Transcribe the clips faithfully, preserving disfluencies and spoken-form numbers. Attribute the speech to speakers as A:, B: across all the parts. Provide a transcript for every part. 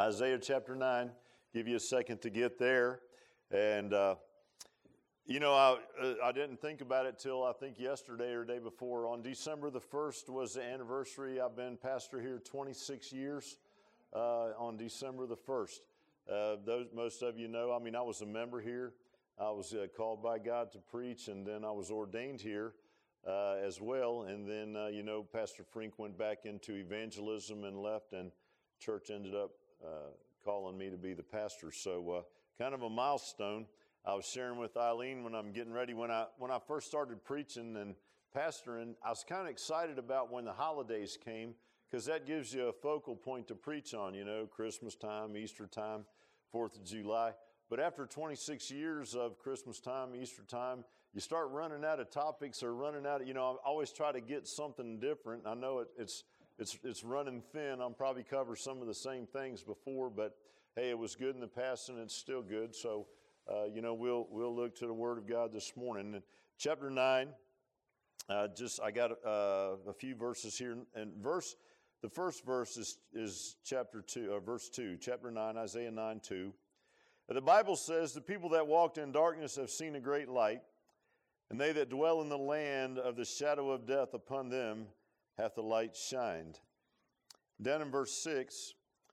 A: Isaiah chapter nine. Give you a second to get there. And, uh, you know, I, uh, I didn't think about it till I think yesterday or the day before. On December the first was the anniversary. I've been pastor here twenty-six years uh, on December the first. Uh, those, most of you know, I mean, I was a member here. I was uh, called by God to preach, and then I was ordained here uh, as well. And then, uh, you know, Pastor Frink went back into evangelism and left, and church ended up uh, calling me to be the pastor. So uh, kind of a milestone. I was sharing with Eileen when I'm getting ready. When I when I first started preaching and pastoring, I was kind of excited about when the holidays came, because that gives you a focal point to preach on, you know, Christmas time, Easter time, fourth of July. But after twenty-six years of Christmas time, Easter time, you start running out of topics or running out of, you know, I always try to get something different. I know it, it's it's it's running thin. I'll probably cover some of the same things before, but hey, it was good in the past and it's still good. So, uh, you know, we'll we'll look to the Word of God this morning. And chapter nine, uh, just I got uh, a few verses here. And verse, the first verse is is chapter two, uh, verse two, chapter nine, Isaiah nine two. The Bible says, "The people that walked in darkness have seen a great light, and they that dwell in the land of the shadow of death, upon them hath the light shined." Down in verse six,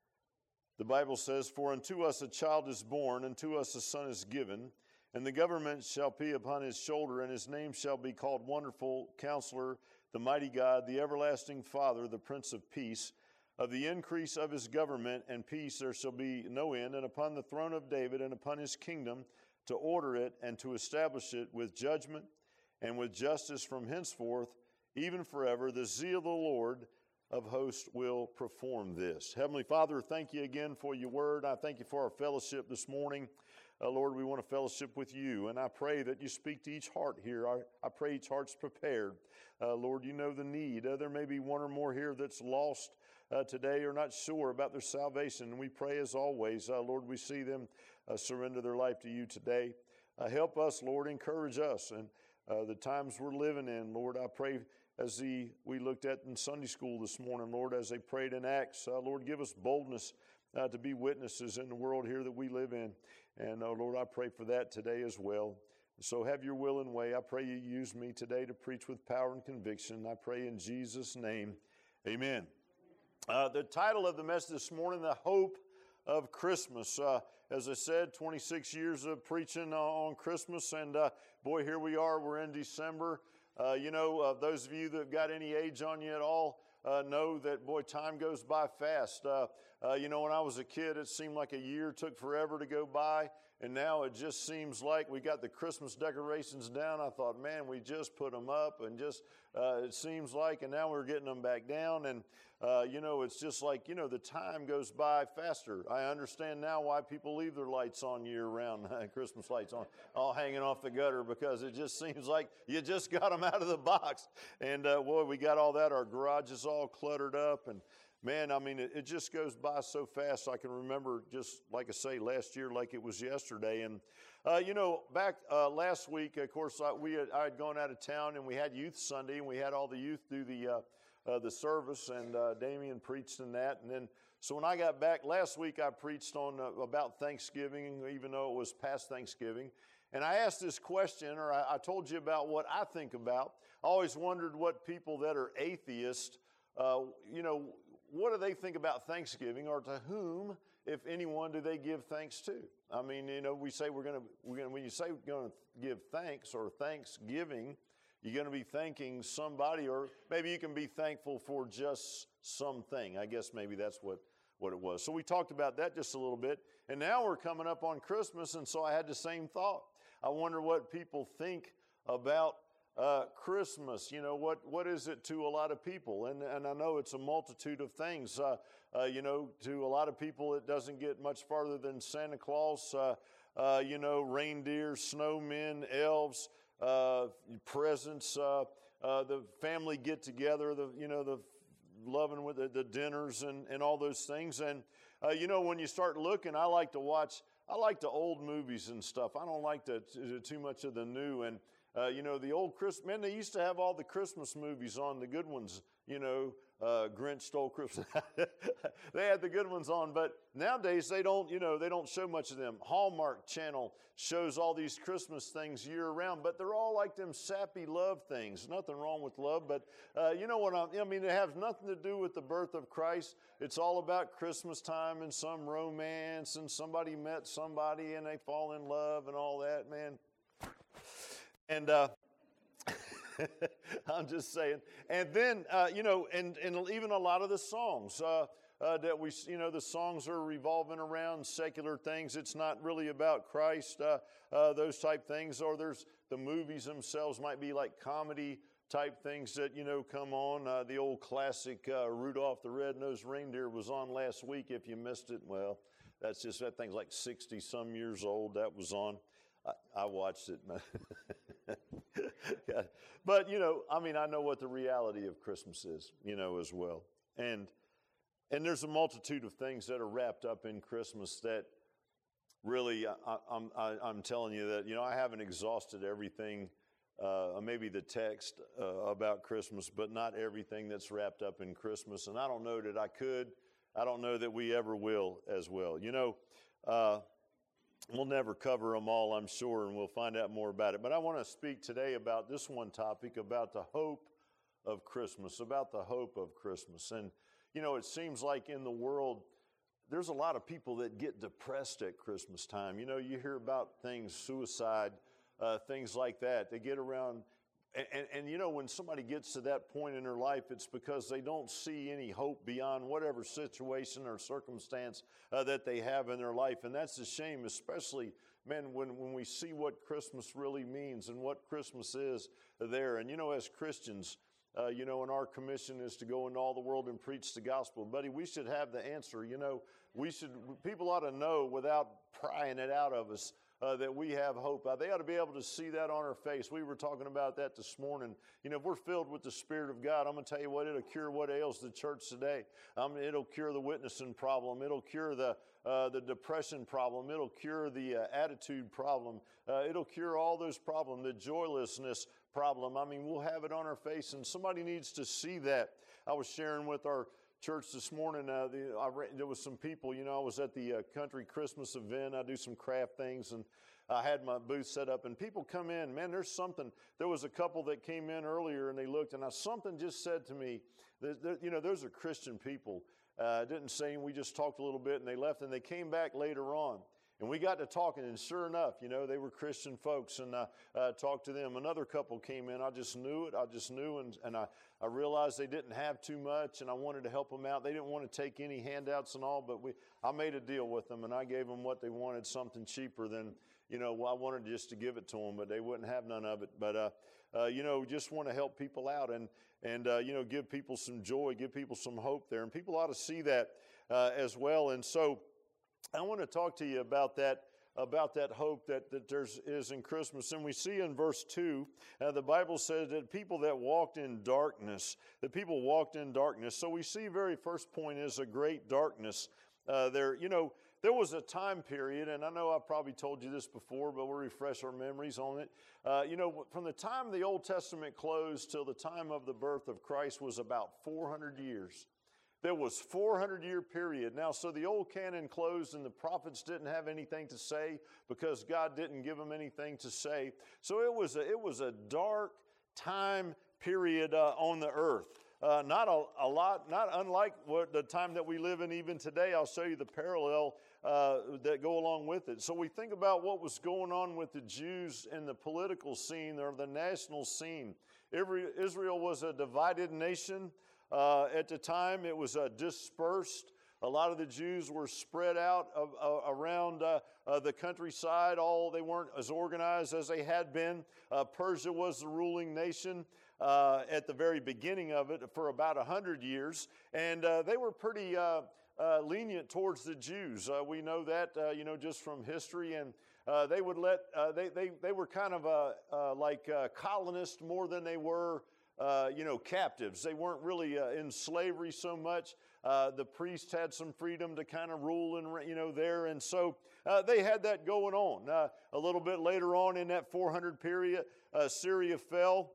A: the Bible says, "For unto us a child is born, unto us a son is given, and the government shall be upon his shoulder, and his name shall be called Wonderful Counselor, the Mighty God, the Everlasting Father, the Prince of Peace. Of the increase of his government and peace there shall be no end, and upon the throne of David and upon his kingdom, to order it and to establish it with judgment and with justice from henceforth, even forever. The zeal of the Lord of hosts will perform this." Heavenly Father, thank you again for your word. I thank you for our fellowship this morning. Uh, Lord, we want to fellowship with you, and I pray that you speak to each heart here. I, I pray each heart's prepared. Uh, Lord, you know the need. Uh, there may be one or more here that's lost Uh, today are not sure about their salvation. And we pray as always, uh, Lord, we see them uh, surrender their life to you today. Uh, help us, Lord, encourage us and uh, the times we're living in. Lord, I pray as the, we looked at in Sunday school this morning, Lord, as they prayed in Acts, uh, Lord, give us boldness uh, to be witnesses in the world here that we live in. And uh, Lord, I pray for that today as well. So have your will and way. I pray you use me today to preach with power and conviction. I pray in Jesus' name, amen. Uh, the title of the message this morning, The Hope of Christmas. Uh, as I said, twenty-six years of preaching uh, on Christmas, and uh, boy, here we are, we're in December. Uh, you know, uh, those of you that have got any age on you at all uh, know that, boy, time goes by fast. Uh, uh, you know, when I was a kid, it seemed like a year took forever to go by, and now it just seems like we got the Christmas decorations down. I thought, man, we just put them up, and just, uh, it seems like, and now we're getting them back down, and Uh, you know, it's just like, you know, the time goes by faster. I understand now why people leave their lights on year round, Christmas lights on, all hanging off the gutter, because it just seems like you just got them out of the box. And, uh, boy, we got all that. Our garage is all cluttered up. And, man, I mean, it, it just goes by so fast. I can remember just, like I say, last year like it was yesterday. And, uh, you know, back uh, last week, of course, I, we had, I had gone out of town, and we had Youth Sunday, and we had all the youth do the uh, Uh, the service, and uh, Damien preached in that. And then, so when I got back last week, I preached on uh, about Thanksgiving, even though it was past Thanksgiving. And I asked this question, or I, I told you about what I think about. I always wondered what people that are atheists, uh, you know, what do they think about Thanksgiving, or to whom, if anyone, do they give thanks to? I mean, you know, we say we're going to, we're going to, when you say we're going to give thanks or thanksgiving, you're going to be thanking somebody, or maybe you can be thankful for just something. I guess maybe that's what, what it was. So we talked about that just a little bit. And now we're coming up on Christmas, and so I had the same thought. I wonder what people think about uh, Christmas. You know, what what is it to a lot of people? And, and I know it's a multitude of things. Uh, uh, you know, to a lot of people, it doesn't get much farther than Santa Claus, uh, uh, you know, reindeer, snowmen, elves, Uh, presents, uh, uh, the family get together, the you know the loving with the, the dinners and, and all those things. And uh, you know, when you start looking, I like to watch. I like the old movies and stuff. I don't like the, too much of the new. And uh, you know, the old Christmas, man, they used to have all the Christmas movies on, the good ones. You know, uh, Grinch Stole Christmas. They had the good ones on, but nowadays they don't, you know, they don't show much of them. Hallmark Channel shows all these Christmas things year round, but they're all like them sappy love things. Nothing wrong with love, but uh, you know what I'm, I mean, it has nothing to do with the birth of Christ. It's all about Christmas time and some romance and somebody met somebody and they fall in love and all that, man. And uh, I'm just saying. And then, uh, you know, and, and even a lot of the songs uh, uh, that we, you know, the songs are revolving around secular things. It's not really about Christ, uh, uh, those type things. Or there's the movies themselves might be like comedy type things that, you know, come on. Uh, the old classic uh, Rudolph the Red-Nosed Reindeer was on last week. If you missed it, well, that's just, that thing's like sixty some years old. That was on. I, I watched it. Yeah. But, you know, I mean, I know what the reality of Christmas is, you know, as well. And and there's a multitude of things that are wrapped up in Christmas that really, I, I'm, I, I'm telling you that, you know, I haven't exhausted everything, uh, maybe the text uh, about Christmas, but not everything that's wrapped up in Christmas. And I don't know that I could. I don't know that we ever will as well. You know, uh, we'll never cover them all, I'm sure, and we'll find out more about it. But I want to speak today about this one topic, about the hope of Christmas, about the hope of Christmas. And, you know, it seems like in the world, there's a lot of people that get depressed at Christmas time. You know, you hear about things, suicide, uh, things like that. They get around, and, and, and, you know, when somebody gets to that point in their life, it's because they don't see any hope beyond whatever situation or circumstance uh, that they have in their life. And that's a shame, especially, man, when, when we see what Christmas really means and what Christmas is there. And, you know, as Christians, Uh, you know, and our commission is to go into all the world and preach the gospel. Buddy, we should have the answer. You know, we should, people ought to know without prying it out of us uh, that we have hope. Uh, they ought to be able to see that on our face. We were talking about that this morning. You know, if we're filled with the Spirit of God, I'm going to tell you what, it'll cure what ails the church today. Um, it'll cure the witnessing problem. It'll cure the uh, the depression problem. It'll cure the uh, attitude problem. Uh, it'll cure all those problems, the joylessness problem. I mean, we'll have it on our face, and somebody needs to see that. I was sharing with our church this morning, uh, the, I re- there was some people, you know, I was at the uh, country Christmas event. I do some craft things, and I had my booth set up, and people come in. Man, there's something. There was a couple that came in earlier, and they looked, and I, something just said to me, that, that, you know, those are Christian people. Uh, didn't say, we just talked a little bit, and they left, and they came back later on. And we got to talking, and sure enough, you know, they were Christian folks, and I uh, talked to them. Another couple came in. I just knew it. I just knew, and, and I, I realized they didn't have too much, and I wanted to help them out. They didn't want to take any handouts and all, but we I made a deal with them, and I gave them what they wanted, something cheaper than, you know, well, I wanted just to give it to them, but they wouldn't have none of it. But, uh, uh, you know, just want to help people out and, and uh, you know, give people some joy, give people some hope there. And people ought to see that uh, as well. And so I want to talk to you about that, about that hope that, that there's is in Christmas. And we see in verse two, uh, the Bible says that people that walked in darkness, that people walked in darkness. So we see very first point is a great darkness uh, there. You know, there was a time period, and I know I've probably told you this before, but we'll refresh our memories on it. Uh, you know, from the time the Old Testament closed till the time of the birth of Christ was about four hundred years. There was four hundred year period. Now, so the old canon closed and the prophets didn't have anything to say because God didn't give them anything to say. So it was a, it was a dark time period uh, on the earth. Uh, not a, a lot, not unlike what the time that we live in even today. I'll show you the parallel uh, that go along with it. So we think about what was going on with the Jews in the political scene or the national scene. Every, Israel was a divided nation. Uh, at the time, it was uh, dispersed. A lot of the Jews were spread out of, uh, around uh, uh, the countryside. All they weren't as organized as they had been. Uh, Persia was the ruling nation uh, at the very beginning of it for about a hundred years, and uh, they were pretty uh, uh, lenient towards the Jews. Uh, we know that, uh, you know, just from history, and uh, they would let uh, they they they were kind of uh, uh, like uh, colonists more than they were. Uh, you know, captives. They weren't really uh, in slavery so much. Uh, the priests had some freedom to kind of rule and, you know, there. And so uh, they had that going on. Uh, a little bit later on in that four hundred period, uh, Syria fell.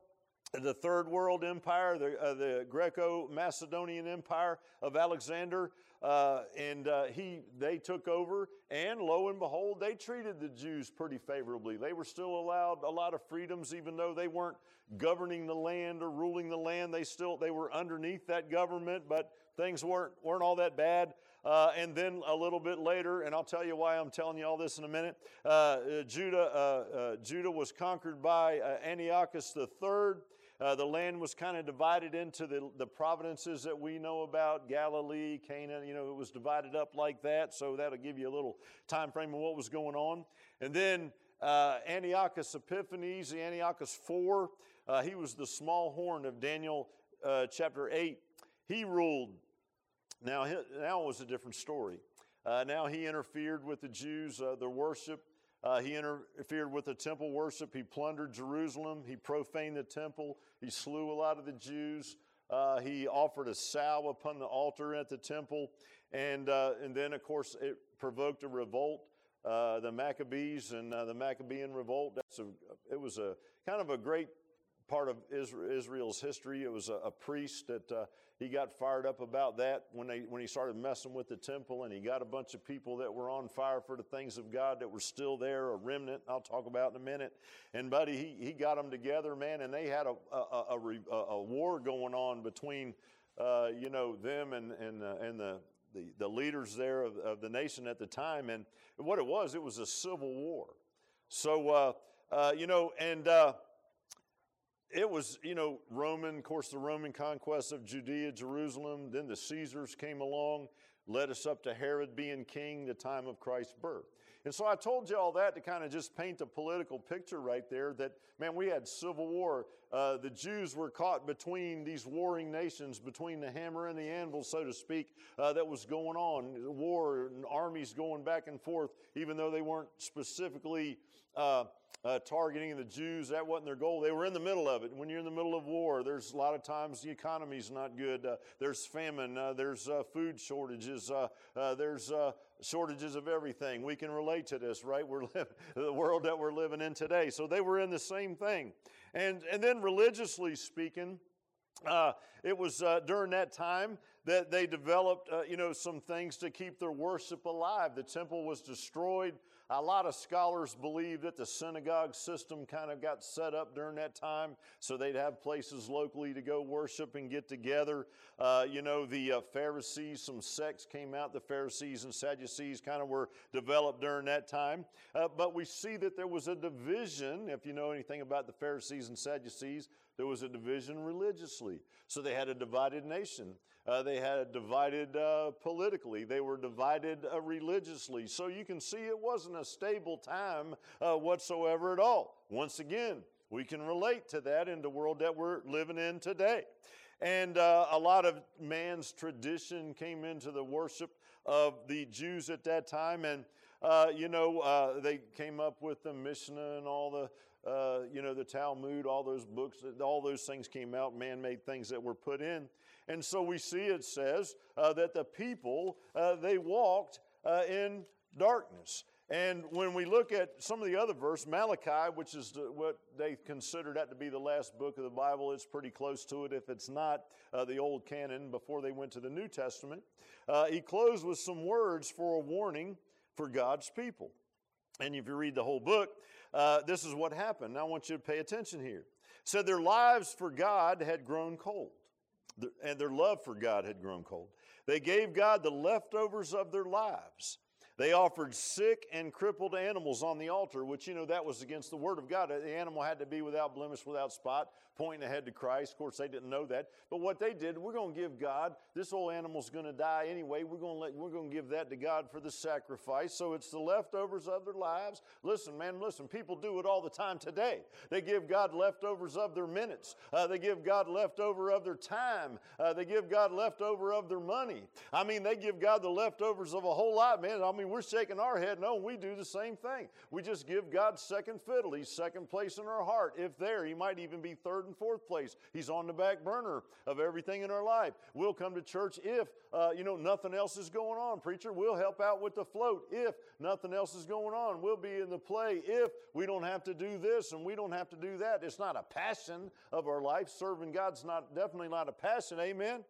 A: the Third World Empire, the, uh, the Greco-Macedonian Empire of Alexander, uh, and uh, he they took over, and lo and behold, they treated the Jews pretty favorably. They were still allowed a lot of freedoms, even though they weren't governing the land or ruling the land. They still they were underneath that government, but things weren't weren't all that bad. Uh, and then a little bit later, and I'll tell you why I'm telling you all this in a minute. Uh, uh, Judah uh, uh, Judah was conquered by uh, Antiochus the Third. Uh, the land was kind of divided into the, the provinces that we know about, Galilee, Canaan. You know, it was divided up like that, so that'll give you a little time frame of what was going on. And then uh, Antiochus Epiphanes, the Antiochus Four, uh, he was the small horn of Daniel uh, chapter eight. He ruled. Now, now it was a different story. Uh, now he interfered with the Jews, uh, their worship. Uh, he interfered with the temple worship. He plundered Jerusalem. He profaned the temple. He slew a lot of the Jews. Uh, he offered a sow upon the altar at the temple. And, uh, and then, of course, it provoked a revolt, uh, the Maccabees and uh, the Maccabean revolt. That's a, it was a kind of a great part of Israel's history. It was a, a priest that uh, he got fired up about that when they when he started messing with the temple, and he got a bunch of people that were on fire for the things of God that were still there, a remnant I'll talk about in a minute. And buddy, he he got them together, man, and they had a a, a, a, a war going on between uh, you know them and and uh, and the, the the leaders there of, of the nation at the time. And what it was, it was a civil war. So uh, uh, you know, and uh, it was, you know, Roman, of course, the Roman conquest of Judea, Jerusalem. Then the Caesars came along, led us up to Herod being king, the time of Christ's birth. And so I told you all that to kind of just paint a political picture right there that, man, we had civil war. Uh, the Jews were caught between these warring nations, between the hammer and the anvil, so to speak, uh, that was going on. War and armies going back and forth, even though they weren't specifically uh, uh, targeting the Jews. That wasn't their goal. They were in the middle of it. When you're in the middle of war, there's a lot of times the economy's not good. Uh, there's famine. Uh, there's uh, food shortages. Uh, uh, there's uh, shortages of everything. We can relate to this, right? We're living the world that we're living in today. So they were in the same thing. And, and then religiously speaking, Uh, it was uh, during that time that they developed, uh, you know, some things to keep their worship alive. The temple was destroyed. A lot of scholars believe that the synagogue system kind of got set up during that time, so they'd have places locally to go worship and get together. Uh, you know, the uh, Pharisees, some sects came out. The Pharisees and Sadducees kind of were developed during that time. Uh, but we see that there was a division. If you know anything about the Pharisees and Sadducees, there was a division religiously. So they had a divided nation. Uh, they had divided uh, politically. They were divided uh, religiously. So you can see it wasn't a stable time uh, whatsoever at all. Once again, we can relate to that in the world that we're living in today. And uh, a lot of man's tradition came into the worship of the Jews at that time. And, uh, you know, uh, they came up with the Mishnah and all the Uh, you know, the Talmud, all those books, all those things came out, man-made things that were put in. And so we see it says uh, that the people, uh, they walked uh, in darkness. And when we look at some of the other verse, Malachi, which is the, what they consider that to be the last book of the Bible, it's pretty close to it if it's not uh, the old canon before they went to the New Testament. Uh, he closed with some words for a warning for God's people. And if you read the whole book, uh, this is what happened. Now I want you to pay attention here. It said their lives for God had grown cold, and their love for God had grown cold. They gave God the leftovers of their lives. They offered sick and crippled animals on the altar, which, you know, that was against the Word of God. The animal had to be without blemish, without spot, pointing ahead to Christ. Of course, they didn't know that. But what they did, we're going to give God, this old animal's going to die anyway. We're going to let, we're going to give that to God for the sacrifice. So it's the leftovers of their lives. Listen, man, listen, people do it all the time today. They give God leftovers of their minutes. Uh, they give God leftover of their time. Uh, they give God leftover of their money. I mean, they give God the leftovers of a whole lot, man. I mean, we're shaking our head. No, we do the same thing. We just give God second fiddle. He's second place in our heart. If there, He might even be third and fourth place. He's on the back burner of everything in our life. We'll come to church if, uh, you know, nothing else is going on. Preacher, we'll help out with the float if nothing else is going on. We'll be in the play if we don't have to do this and we don't have to do that. It's not a passion of our life. Serving God's not definitely not a passion. Amen? Amen.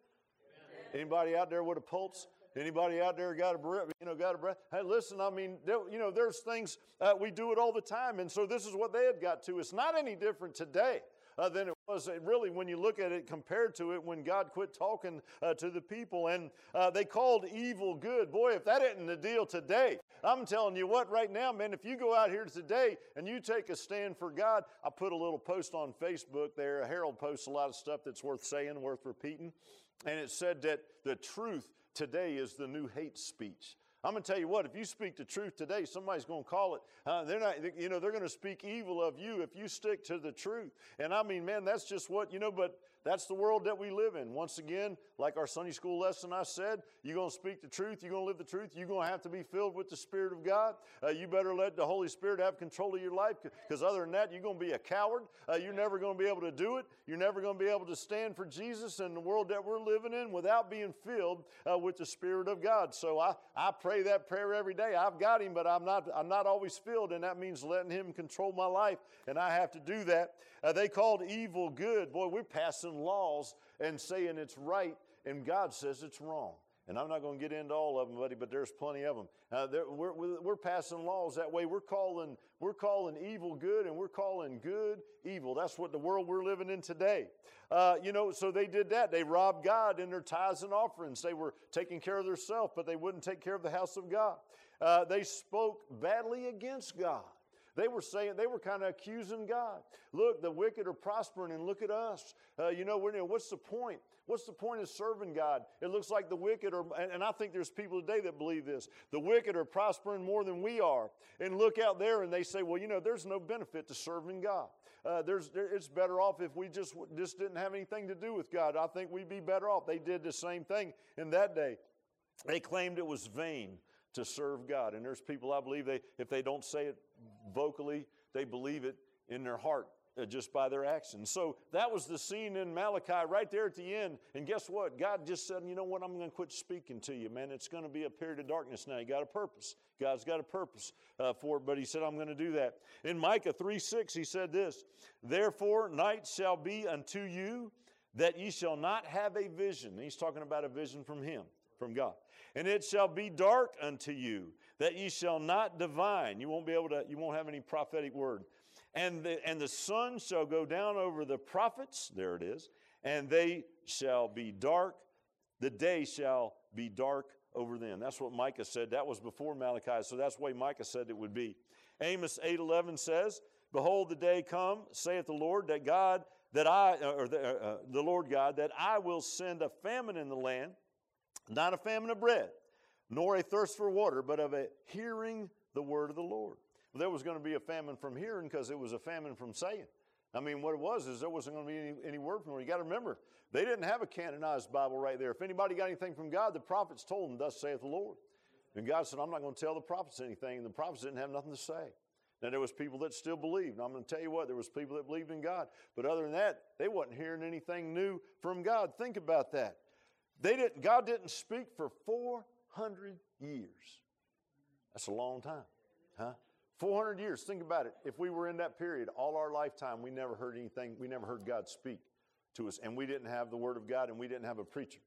A: Anybody out there with a pulse? Anybody out there got a breath? You know, got a breath? Hey, listen. I mean, there, you know, there's things uh, we do it all the time, and so this is what they had got to. It's not any different today uh, than it was uh, really when you look at it compared to it when God quit talking uh, to the people, and uh, they called evil good. Boy, if that isn't the deal today, I'm telling you what, right now, man. If you go out here today and you take a stand for God, I put a little post on Facebook there. Harold posts a lot of stuff that's worth saying, worth repeating, and it said that the truth today is the new hate speech. I'm going to tell you what, if you speak the truth today, somebody's going to call it. Uh, they're not, you know, they're going to speak evil of you if you stick to the truth. And I mean, man, that's just what, you know, but that's the world that we live in. Once again, like our Sunday school lesson I said, you're going to speak the truth, you're going to live the truth, you're going to have to be filled with the Spirit of God. Uh, you better let the Holy Spirit have control of your life, because other than that, you're going to be a coward. Uh, you're never going to be able to do it. You're never going to be able to stand for Jesus in the world that we're living in without being filled uh, with the Spirit of God. So I, I pray that prayer every day. I've got Him, but I'm not, I'm not always filled, and that means letting Him control my life, and I have to do that. Uh, they called evil good. Boy, we're passing laws and saying it's right, and God says it's wrong. And I'm not going to get into all of them, buddy, but there's plenty of them. Uh, we're, we're passing laws that way. We're calling, we're calling evil good, and we're calling good evil. That's what the world we're living in today. Uh, you know, so they did that. They robbed God in their tithes and offerings. They were taking care of themselves, but they wouldn't take care of the house of God. Uh, they spoke badly against God. They were saying, they were kind of accusing God. Look, the wicked are prospering, and look at us. Uh, you know, we're, what's the point? What's the point of serving God? It looks like the wicked are, and, and I think there's people today that believe this. The wicked are prospering more than we are. And look out there, and they say, well, you know, there's no benefit to serving God. Uh, there's, there, it's better off if we just, just didn't have anything to do with God. I think we'd be better off. They did the same thing in that day. They claimed it was vain to serve God. And there's people, I believe, they if they don't say it vocally, they believe it in their heart uh, just by their actions. So that was the scene in Malachi right there at the end. And guess what? God just said, you know what? I'm going to quit speaking to you, man. It's going to be a period of darkness now. You got a purpose. God's got a purpose uh, for it, but He said, I'm going to do that. In Micah three six, He said this, therefore night shall be unto you, that ye shall not have a vision. And He's talking about a vision from Him, from God. And it shall be dark unto you, that ye shall not divine. You won't be able to, you won't have any prophetic word. And the, and the sun shall go down over the prophets, there it is, and they shall be dark, the day shall be dark over them. That's what Micah said. That was before Malachi, so that's the way Micah said it would be. Amos eight eleven says, behold, the day come, saith the Lord, that God, that I, or the, uh, the Lord God, that I will send a famine in the land, not a famine of bread, nor a thirst for water, but of a hearing the word of the Lord. Well, there was going to be a famine from hearing because it was a famine from saying. I mean, what it was is there wasn't going to be any, any word from the Lord. You got to remember, they didn't have a canonized Bible right there. If anybody got anything from God, the prophets told them, thus saith the Lord. And God said, I'm not going to tell the prophets anything. And the prophets didn't have nothing to say. Now, there was people that still believed. And I'm going to tell you what, there was people that believed in God. But other than that, they wasn't hearing anything new from God. Think about that. They didn't, God didn't speak for four hundred years. That's a long time, huh? four hundred years. Think about it. If we were in that period, all our lifetime, we never heard anything. We never heard God speak to us. And we didn't have the Word of God, and we didn't have a preacher.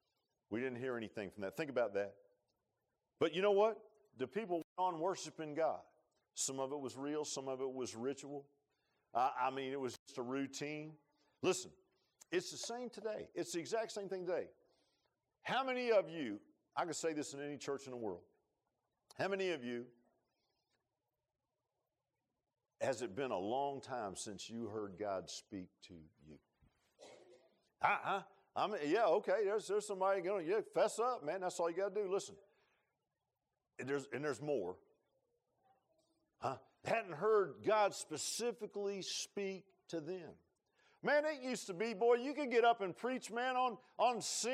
A: We didn't hear anything from that. Think about that. But you know what? The people went on worshiping God. Some of it was real. Some of it was ritual. I, I mean, it was just a routine. Listen, it's the same today. It's the exact same thing today. How many of you, I can say this in any church in the world, how many of you, has it been a long time since you heard God speak to you? I, I, I mean, yeah, okay, there's, there's somebody going, yeah, fess up, man, that's all you got to do. Listen, and there's, and there's more. Huh? Hadn't heard God specifically speak to them. Man, it used to be, boy, you could get up and preach, man, on, on sin,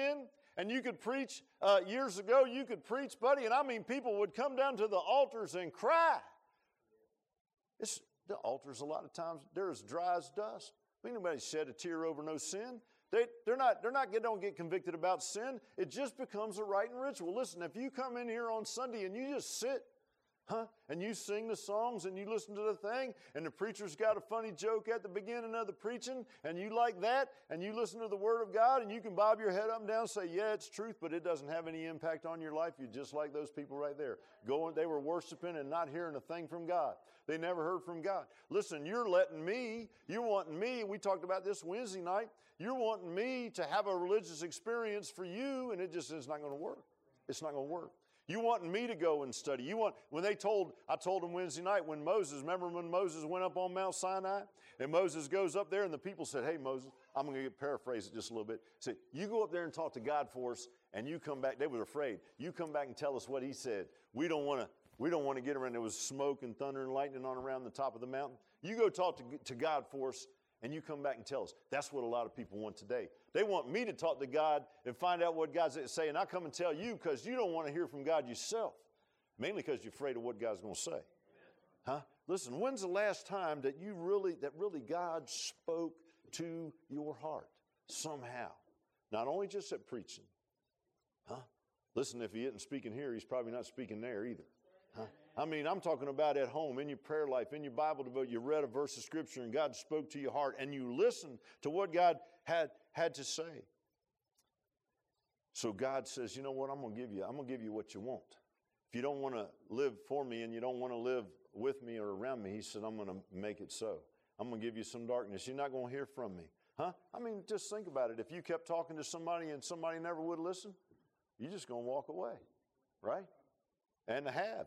A: And you could preach, uh, years ago, you could preach, buddy, and I mean people would come down to the altars and cry. It's, the altars a lot of times, they're as dry as dust. Ain't nobody shed a tear over no sin. They, they're not, they're not, they don't get convicted about sin. It just becomes a rite and ritual. Listen, if you come in here on Sunday and you just sit, huh, and you sing the songs and you listen to the thing, and the preacher's got a funny joke at the beginning of the preaching, and you like that, and you listen to the Word of God, and you can bob your head up and down and say, yeah, it's truth, but it doesn't have any impact on your life. You're just like those people right there. Going, they were worshiping and not hearing a thing from God. They never heard from God. Listen, you're letting me, you're wanting me, we talked about this Wednesday night, you're wanting me to have a religious experience for you, and it just is not going to work. It's not going to work. You wanting me to go and study. You want, when they told, I told them Wednesday night when Moses, remember when Moses went up on Mount Sinai? And Moses goes up there and the people said, hey, Moses, I'm going to paraphrase it just a little bit. Said, you go up there and talk to God for us and you come back. They were afraid. You come back and tell us what he said. We don't want to, we don't want to get around. There was smoke and thunder and lightning on around the top of the mountain. You go talk to, to God for us and you come back and tell us. That's what a lot of people want today. They want me to talk to God and find out what God's saying. And I come and tell you because you don't want to hear from God yourself. Mainly because you're afraid of what God's going to say. Huh? Listen, when's the last time that you really, that really God spoke to your heart somehow? Not only just at preaching. Huh? Listen, if he isn't speaking here, he's probably not speaking there either. Huh? I mean, I'm talking about at home, in your prayer life, in your Bible devotion, you read a verse of Scripture and God spoke to your heart and you listened to what God had, had to say. So God says, you know what, I'm going to give you, I'm going to give you what you want. If you don't want to live for me and you don't want to live with me or around me, he said, I'm going to make it so. I'm going to give you some darkness. You're not going to hear from me. Huh? I mean, just think about it. If you kept talking to somebody and somebody never would listen, you're just going to walk away, right? And have.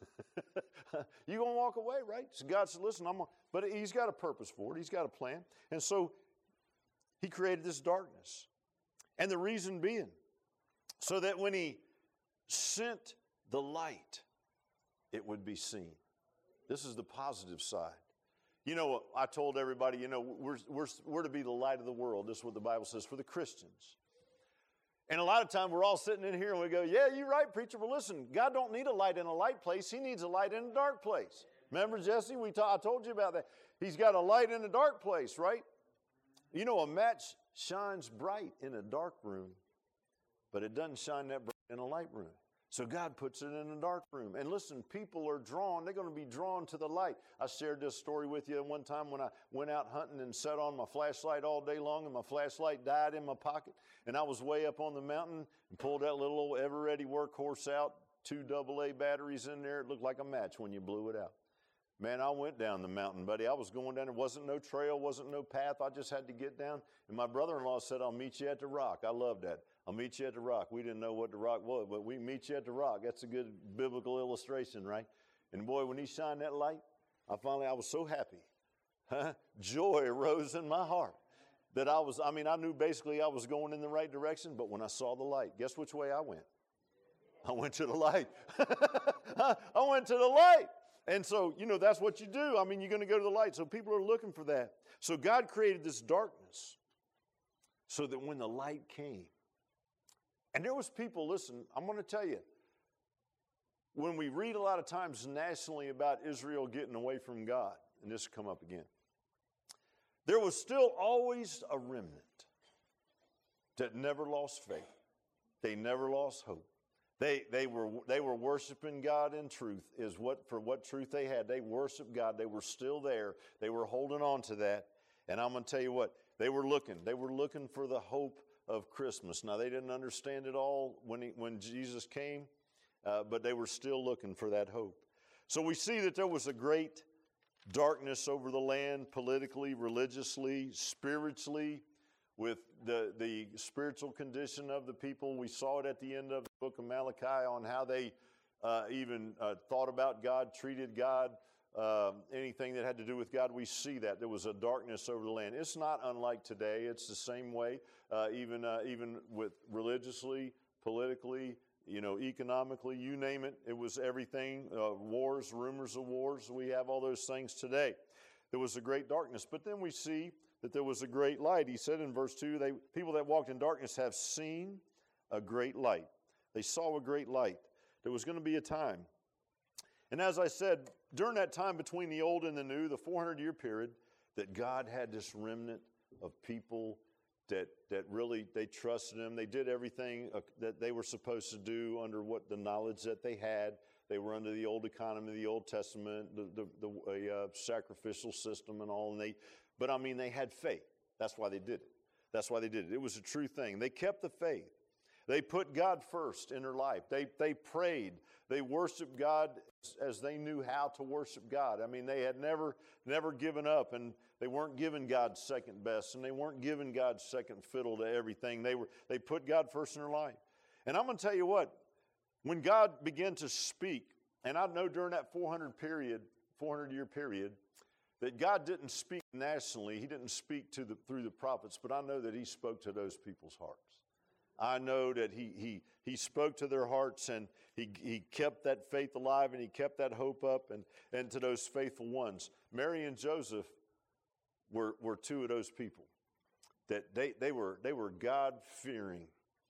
A: You're going to walk away, right? So God said, listen, I'm gonna, but he's got a purpose for it. He's got a plan. And so he created this darkness. And the reason being, so that when he sent the light, it would be seen. This is the positive side. You know, I told everybody, you know, we're, we're, we're to be the light of the world. This is what the Bible says for the Christians. And a lot of time we're all sitting in here and we go, yeah, you're right, preacher. Well, listen, God don't need a light in a light place. He needs a light in a dark place. Remember, Jesse, we ta- I told you about that. He's got a light in a dark place, right? You know, a match shines bright in a dark room, but it doesn't shine that bright in a light room. So God puts it in a dark room. And listen, people are drawn. They're going to be drawn to the light. I shared this story with you one time when I went out hunting and sat on my flashlight all day long, and my flashlight died in my pocket. And I was way up on the mountain and pulled that little old Eveready workhorse out, two double A batteries in there. It looked like a match when you blew it out. Man, I went down the mountain, buddy. I was going down. There wasn't no trail, wasn't no path. I just had to get down. And my brother-in-law said, I'll meet you at the rock. I love that. I'll meet you at the rock. We didn't know what the rock was, but we meet you at the rock. That's a good biblical illustration, right? And boy, when he shined that light, I finally, I was so happy. Huh? Joy arose in my heart that I was, I mean, I knew basically I was going in the right direction, but when I saw the light, guess which way I went? I went to the light. I went to the light. And so, you know, that's what you do. I mean, you're going to go to the light. So people are looking for that. So God created this darkness so that when the light came, and there was people, listen, I'm going to tell you, when we read a lot of times nationally about Israel getting away from God, and this will come up again, there was still always a remnant that never lost faith. They never lost hope. They, they, were, they were worshiping God in truth, is what for what truth they had. They worshiped God. They were still there. They were holding on to that. And I'm going to tell you what, they were looking. They were looking for the hope of Christmas. Now, they didn't understand it all when, he, when Jesus came, uh, but they were still looking for that hope. So we see that there was a great darkness over the land, politically, religiously, spiritually, with the, the spiritual condition of the people. We saw it at the end of the book of Malachi on how they uh, even uh, thought about God, treated God, uh, anything that had to do with God. We see that. There was a darkness over the land. It's not unlike today. It's the same way, uh, even, uh, even with religiously, politically, you know, economically, you name it. It was everything, uh, wars, rumors of wars. We have all those things today. There was a great darkness. But then we see that there was a great light. He said in verse two, they, people that walked in darkness have seen a great light. They saw a great light. There was going to be a time. And as I said, during that time between the old and the new, the four hundred year period, that God had this remnant of people that that really, they trusted Him. They did everything uh, that they were supposed to do under what the knowledge that they had. They were under the old economy, the Old Testament, the, the, the uh, sacrificial system and all. And they, but I mean, they had faith. That's why they did it. That's why they did it. It was a true thing. They kept the faith. They put God first in their life. They they prayed. They worshiped God as they knew how to worship God. I mean, they had never never given up, and they weren't giving God second best, and they weren't giving God second fiddle to everything. They were they put God first in their life. And I'm going to tell you what, when God began to speak, and I know during that four hundred period, four hundred year period, that God didn't speak nationally. He didn't speak to the through the prophets, but I know that He spoke to those people's hearts. I know that he he he spoke to their hearts, and he he kept that faith alive, and He kept that hope up, and, and to those faithful ones. Mary and Joseph were were two of those people. That they they were they were God-fearing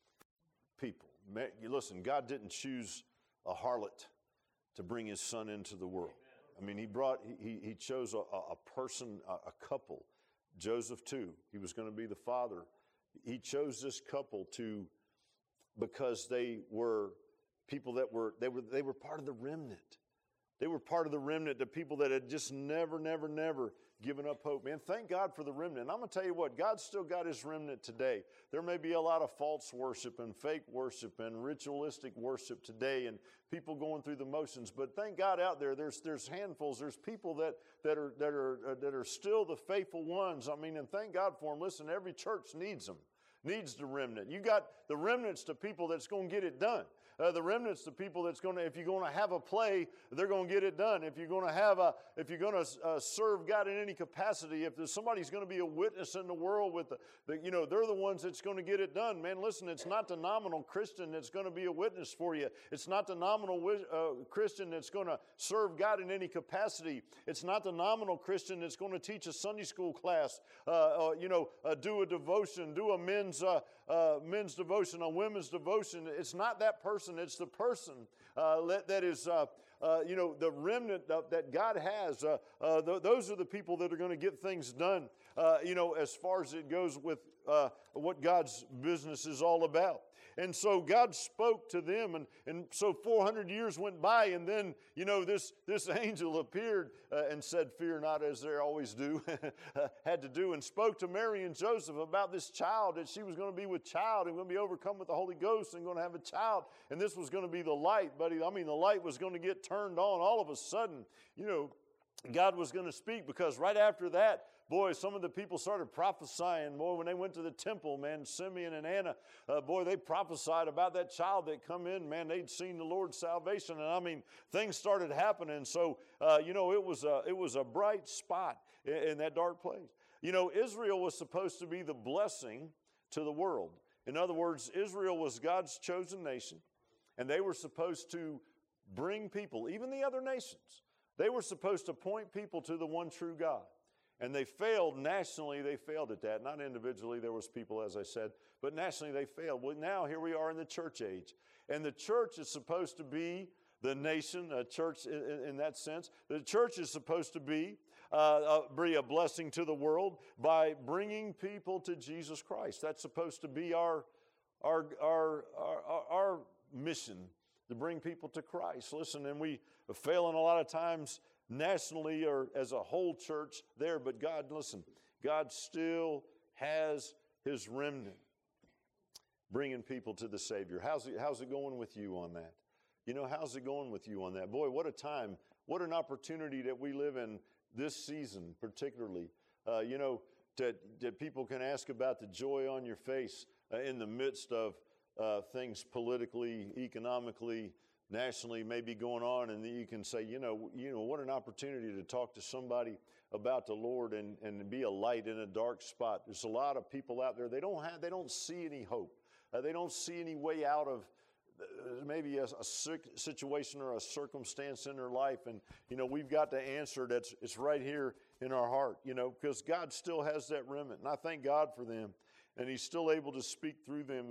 A: people. Listen, God didn't choose a harlot to bring His Son into the world. I mean, He brought he he chose a, a person, a, a couple. Joseph too. He was going to be the father. He chose this couple to, because they were people that were, they were, they were part of the remnant. They were part of the remnant, the people that had just never, never, never given up hope. Man, thank God for the remnant. And I'm going to tell you what, God's still got His remnant today. There may be a lot of false worship and fake worship and ritualistic worship today, and people going through the motions. But thank God out there, there's there's handfuls, there's people that that are that are uh, that are still the faithful ones. I mean, and thank God for them. Listen, every church needs them. Needs the remnant. You got the remnants to people that's going to get it done. Uh, the remnants to people that's going to, if you're going to have a play, they're going to get it done. If you're going to have a, if you're going to uh, serve God in any capacity, if there's somebody's going to be a witness in the world with the, the, you know, they're the ones that's going to get it done. Man, listen, it's not the nominal Christian that's going to be a witness for you. It's not the nominal uh, Christian that's going to serve God in any capacity. It's not the nominal Christian that's going to teach a Sunday school class, uh, uh, you know, uh, do a devotion, do a men's uh, uh, men's devotion, a women's devotion. It's not that person. It's the person uh, that is, uh, uh, you know, the remnant that God has. Uh, uh, th- those are the people that are going to get things done, uh, you know, as far as it goes with uh, what God's business is all about. And so God spoke to them, and, and so four hundred years went by, and then, you know, this, this angel appeared uh, and said, "Fear not," as they always do, had to do, and spoke to Mary and Joseph about this child, that she was going to be with child and going to be overcome with the Holy Ghost and going to have a child, and this was going to be the light, buddy. I mean, the light was going to get turned on all of a sudden. You know, God was going to speak, because right after that, boy, some of the people started prophesying. Boy, when they went to the temple, man, Simeon and Anna, uh, boy, they prophesied about that child that come in. Man, they'd seen the Lord's salvation, and I mean, things started happening. So, uh, you know, it was a it was a bright spot in, in that dark place. You know, Israel was supposed to be the blessing to the world. In other words, Israel was God's chosen nation, and they were supposed to bring people, even the other nations. They were supposed to point people to the one true God. And they failed nationally. They failed at that. Not individually. There was people, as I said. But nationally, they failed. Well, now here we are in the church age. And the church is supposed to be the nation, a church in, in that sense. The church is supposed to be, uh, uh, be a blessing to the world by bringing people to Jesus Christ. That's supposed to be our, our, our, our, our mission, to bring people to Christ. Listen, and we are failing a lot of times nationally or as a whole church there, but God, listen, God still has His remnant bringing people to the Savior. How's it, how's it going with you on that? You know, how's it going with you on that? Boy, what a time, what an opportunity that we live in this season particularly. Uh, you know, that, that people can ask about the joy on your face uh, in the midst of uh, things politically, economically, nationally may be going on, and then you can say, you know, you know, what an opportunity to talk to somebody about the Lord and, and be a light in a dark spot. There's a lot of people out there, they don't have, they don't see any hope. Uh, they don't see any way out of uh, maybe a, a situation or a circumstance in their life. And, you know, we've got the answer that's it's right here in our heart, you know, because God still has that remnant. And I thank God for them. And He's still able to speak through them. And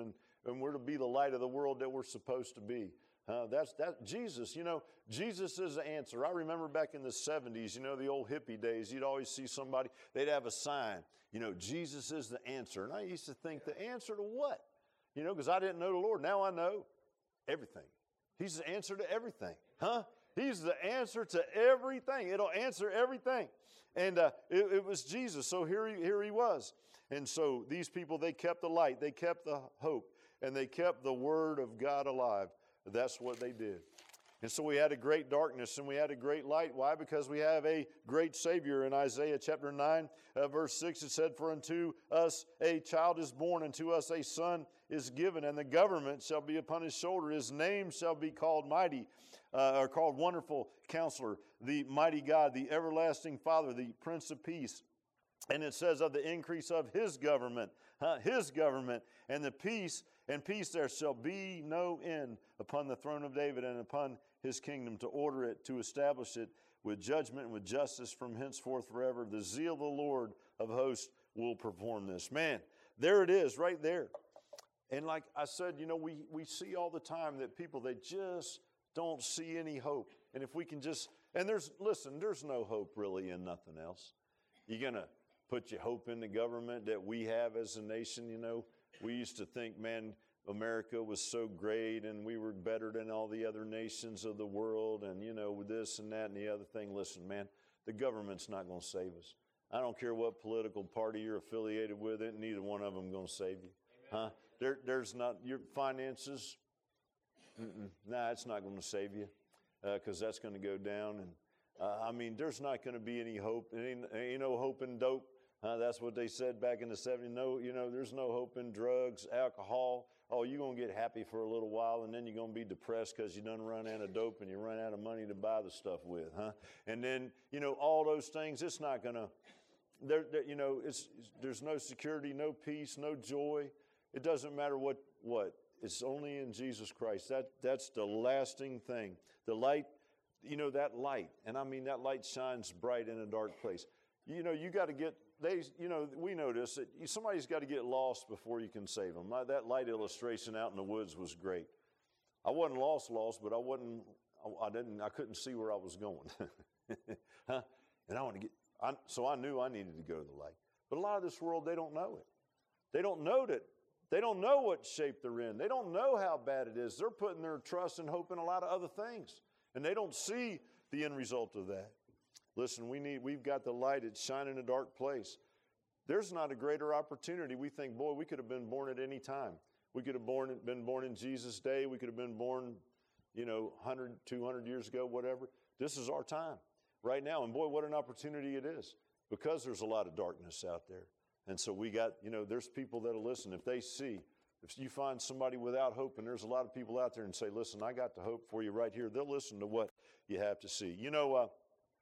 A: and we're to be the light of the world that we're supposed to be. Uh, that's that Jesus, you know, Jesus is the answer. I remember back in the seventies, you know, the old hippie days, you'd always see somebody, they'd have a sign, you know, Jesus is the answer. And I used to think, the answer to what? You know, because I didn't know the Lord. Now I know everything. He's the answer to everything. Huh? He's the answer to everything. It'll answer everything. And uh, it, it was Jesus. So here he, here he was. And so these people, they kept the light. They kept the hope. And they kept the Word of God alive. That's what they did. And so we had a great darkness and we had a great light. Why? Because we have a great Savior. In Isaiah chapter nine, uh, verse six, it said, "For unto us a child is born, unto us a son is given, and the government shall be upon his shoulder. His name shall be called Mighty, uh, or called Wonderful Counselor, the Mighty God, the Everlasting Father, the Prince of Peace." And it says of the increase of his government, huh, his government, and the peace, and peace there shall be no end upon the throne of David and upon his kingdom, to order it, to establish it with judgment and with justice from henceforth forever. The zeal of the Lord of hosts will perform this. Man, there it is right there. And like I said, you know, we, we see all the time that people, they just don't see any hope. And if we can just, and there's, listen, there's no hope really in nothing else. You're going to put your hope in the government that we have as a nation. You know, we used to think, man, America was so great and we were better than all the other nations of the world, and, you know, with this and that and the other thing. Listen, man, the government's not going to save us. I don't care what political party you're affiliated with, it, neither one of them going to save you. Amen. Huh? There, there's not, your finances, mm-mm, nah, it's not going to save you, because uh, that's going to go down. And uh, I mean, there's not going to be any hope. There ain't, ain't no hope in dope. Uh, that's what they said back in the seventies. No, you know, there's no hope in drugs, alcohol. Oh, you're going to get happy for a little while, and then you're going to be depressed because you done run out of dope and you run out of money to buy the stuff with, huh? And then, you know, all those things, it's not going to, there, there, you know, it's, it's there's no security, no peace, no joy. It doesn't matter what, what. It's only in Jesus Christ. That, that's the lasting thing. The light, you know, that light, and I mean that light shines bright in a dark place. You know, you got to get, they, you know, we know this, that somebody's got to get lost before you can save them. That light illustration out in the woods was great. I wasn't lost, lost, but I wasn't, I, I didn't, I couldn't see where I was going. Huh? And I want to get, I, so I knew I needed to go to the light. But a lot of this world, they don't know it. They don't know that, they don't know what shape they're in. They don't know how bad it is. They're putting their trust and hope in a lot of other things. And they don't see the end result of that. Listen, we need, we've got the light. It's shining in a dark place. There's not a greater opportunity. We think, boy, we could have been born at any time. We could have born, been born in Jesus' day. We could have been born, you know, one hundred, two hundred years ago, whatever. This is our time right now. And boy, what an opportunity it is, because there's a lot of darkness out there. And so we got, you know, there's people that'll listen. If they see, if you find somebody without hope, and there's a lot of people out there and say, listen, I got the hope for you right here, they'll listen to what you have to see. You know, uh,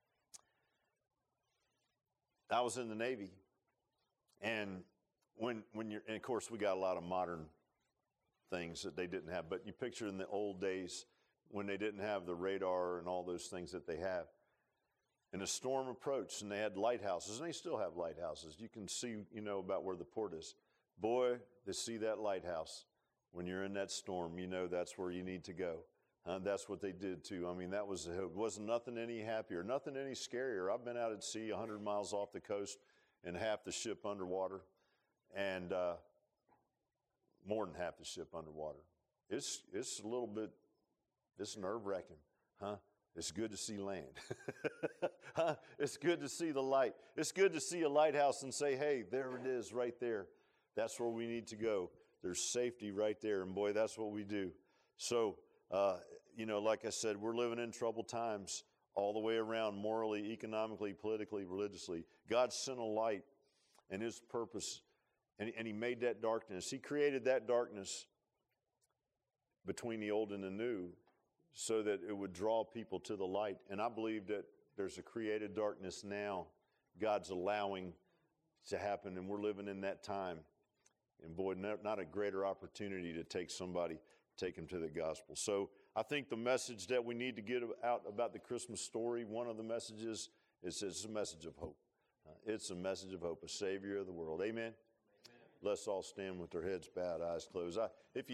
A: I was in the Navy, and when when you're, and of course we got a lot of modern things that they didn't have, but you picture in the old days when they didn't have the radar and all those things that they have. And a storm approached, and they had lighthouses, and they still have lighthouses. You can see, you know, about where the port is. Boy, to see that lighthouse when you're in that storm, you know that's where you need to go. Uh, that's what they did too. I mean, that was, it wasn't nothing any happier, nothing any scarier. I've been out at sea one hundred miles off the coast and half the ship underwater, and uh, more than half the ship underwater. It's, it's a little bit, it's nerve-wracking, huh? It's good to see land. Huh? It's good to see the light. It's good to see a lighthouse and say, hey, there it is right there. That's where we need to go. There's safety right there, and boy, that's what we do. So, Uh, you know, like I said, we're living in troubled times all the way around, morally, economically, politically, religiously. God sent a light and His purpose, and, and He made that darkness. He created that darkness between the old and the new so that it would draw people to the light. And I believe that there's a created darkness now God's allowing to happen, and we're living in that time. And boy, not a greater opportunity to take somebody, take them to the gospel. So I think the message that we need to get out about the Christmas story, one of the messages is it's a message of hope. Uh, it's a message of hope, a Savior of the world. Amen? Amen. Let's all stand with our heads bowed, eyes closed. I, if you